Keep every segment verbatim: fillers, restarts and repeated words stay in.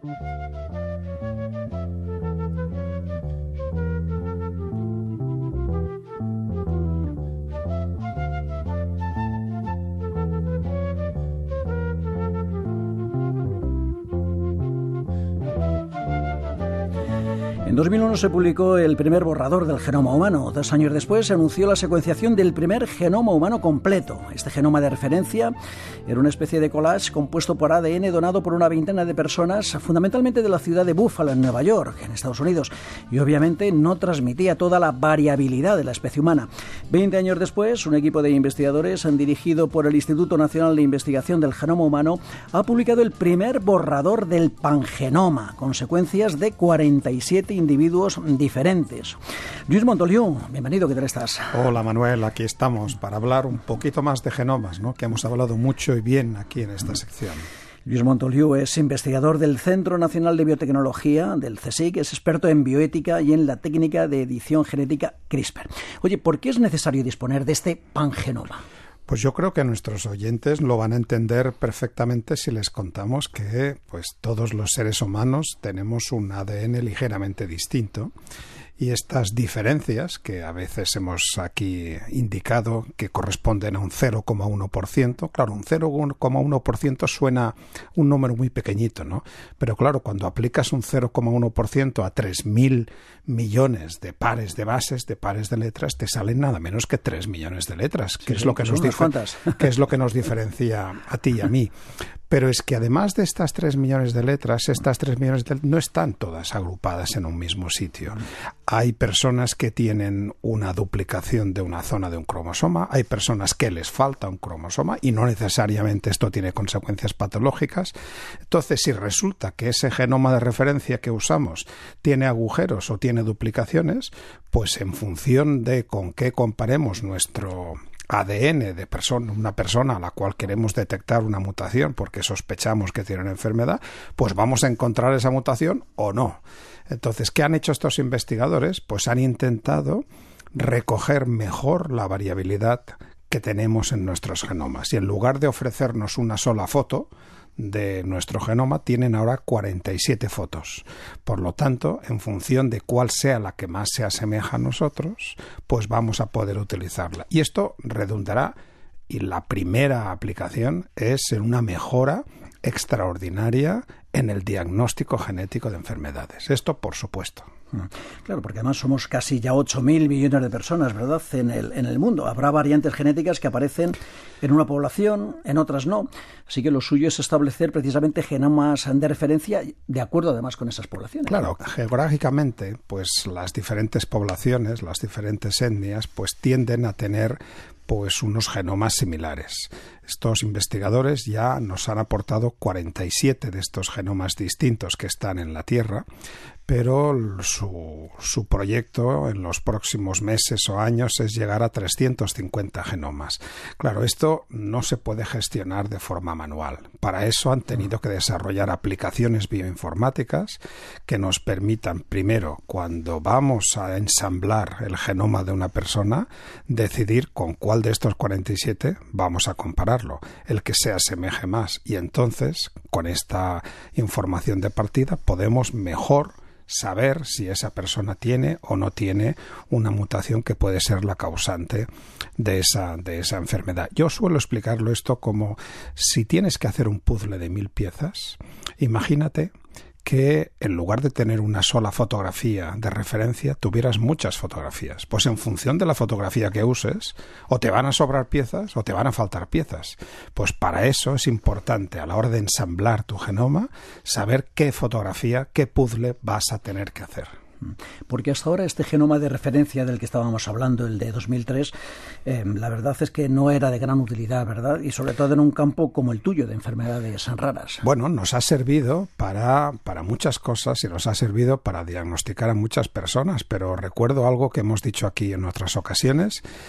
En dos mil uno se publicó el primer borrador del genoma humano. Dos años después se anunció la secuenciación del primer genoma humano completo. Este genoma de referencia era una especie de collage compuesto por A D N donado por una veintena de personas, fundamentalmente de la ciudad de Buffalo, en Nueva York, en Estados Unidos, y obviamente no transmitía toda la variabilidad de la especie humana. Veinte años después, un equipo de investigadores dirigido por el Instituto Nacional de Investigación del Genoma Humano ha publicado el primer borrador del pangenoma, con secuencias de cuarenta y siete individuos diferentes. Luis Montoliu, bienvenido, ¿qué tal estás? Hola Manuel, aquí estamos para hablar un poquito más de genomas, ¿no? Que hemos hablado mucho y bien aquí en esta sección. Luis Montoliu es investigador del Centro Nacional de Biotecnología, del CSIC, es experto en bioética y en la técnica de edición genética CRISPR. Oye, ¿por qué es necesario disponer de este pangenoma? Pues yo creo que nuestros oyentes lo van a entender perfectamente si les contamos que pues todos los seres humanos tenemos un A D N ligeramente distinto. Y estas diferencias, que a veces hemos aquí indicado que corresponden a un cero coma uno por ciento, claro, un cero coma uno por ciento suena un número muy pequeñito, ¿no? Pero claro, cuando aplicas un cero coma uno por ciento a tres mil millones de pares de bases, de pares de letras, te salen nada menos que tres millones de letras, que, sí, es, lo que, nos dif- que es lo que nos diferencia a ti y a mí. Pero es que además de estas tres millones de letras, estas tres millones de letras no están todas agrupadas en un mismo sitio. Hay personas que tienen una duplicación de una zona de un cromosoma, hay personas que les falta un cromosoma y no necesariamente esto tiene consecuencias patológicas. Entonces, si resulta que ese genoma de referencia que usamos tiene agujeros o tiene duplicaciones, pues en función de con qué comparemos nuestro A D N de persona, una persona a la cual queremos detectar una mutación porque sospechamos que tiene una enfermedad, pues vamos a encontrar esa mutación o no. Entonces, ¿qué han hecho estos investigadores? Pues han intentado recoger mejor la variabilidad que tenemos en nuestros genomas. Y en lugar de ofrecernos una sola foto de nuestro genoma, tienen ahora cuarenta y siete fotos. Por lo tanto, en función de cuál sea la que más se asemeja a nosotros, pues vamos a poder utilizarla. Y esto redundará, y la primera aplicación es en una mejora extraordinaria en el diagnóstico genético de enfermedades. Esto, por supuesto. Claro, porque además somos casi ya ocho mil millones de personas, ¿verdad?, en el, en el mundo. Habrá variantes genéticas que aparecen en una población, en otras no. Así que lo suyo es establecer precisamente genomas de referencia de acuerdo además con esas poblaciones. Claro, geográficamente, pues las diferentes poblaciones, las diferentes etnias, pues tienden a tener pues unos genomas similares. Estos investigadores ya nos han aportado cuarenta y siete de estos genomas distintos que están en la Tierra, pero su, su proyecto en los próximos meses o años es llegar a trescientos cincuenta genomas. Claro, esto no se puede gestionar de forma manual. Para eso han tenido que desarrollar aplicaciones bioinformáticas que nos permitan, primero, cuando vamos a ensamblar el genoma de una persona, decidir con cuál de estos cuarenta y siete vamos a compararlo, el que se asemeje más. Y entonces, con esta información de partida, podemos mejor saber si esa persona tiene o no tiene una mutación que puede ser la causante de esa, de esa enfermedad. Yo suelo explicarlo esto como si tienes que hacer un puzzle de mil piezas, imagínate que en lugar de tener una sola fotografía de referencia, tuvieras muchas fotografías. Pues en función de la fotografía que uses, o te van a sobrar piezas o te van a faltar piezas. Pues para eso es importante, a la hora de ensamblar tu genoma, saber qué fotografía, qué puzzle vas a tener que hacer. Porque hasta ahora este genoma de referencia del que estábamos hablando, el de dos mil tres, eh, la verdad es que no era de gran utilidad, ¿verdad? Y sobre todo en un campo como el tuyo, de enfermedades raras. Bueno, nos ha servido para, para muchas cosas y nos ha servido para diagnosticar a muchas personas, pero recuerdo algo que hemos dicho aquí en otras ocasiones.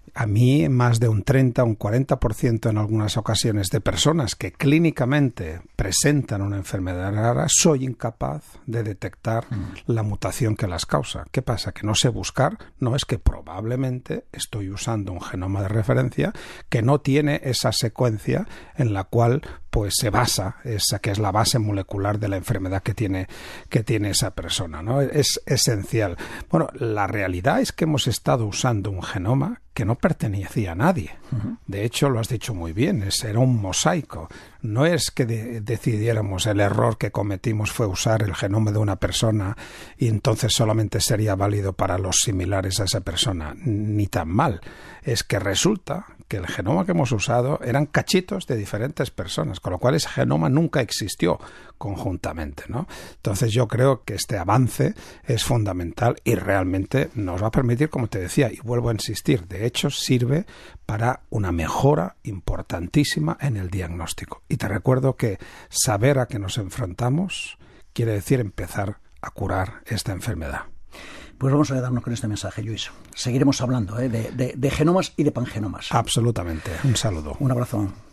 A mí, más de un treinta, un cuarenta por ciento en algunas ocasiones de personas que clínicamente presentan una enfermedad rara, soy incapaz de detectar mm. la mutación que las causa. ¿Qué pasa? Que no sé buscar. No, es que probablemente estoy usando un genoma de referencia que no tiene esa secuencia en la cual pues se basa, esa que es la base molecular de la enfermedad que tiene, que tiene esa persona, ¿no? Es esencial. Bueno, la realidad es que hemos estado usando un genoma que no pertenecía a nadie. Uh-huh. De hecho, lo has dicho muy bien, es, era un mosaico. No es que de, decidiéramos, el error que cometimos fue usar el genoma de una persona y entonces solamente sería válido para los similares a esa persona. Ni tan mal. Es que resulta que el genoma que hemos usado eran cachitos de diferentes personas, con lo cual ese genoma nunca existió conjuntamente, ¿no? Entonces yo creo que este avance es fundamental y realmente nos va a permitir, como te decía, y vuelvo a insistir, de hecho sirve para una mejora importantísima en el diagnóstico. Y te recuerdo que saber a qué nos enfrentamos quiere decir empezar a curar esta enfermedad. Pues vamos a quedarnos con este mensaje, Lluís. Seguiremos hablando ¿eh? de, de, de genomas y de pangenomas. Absolutamente. Un saludo. Un abrazo.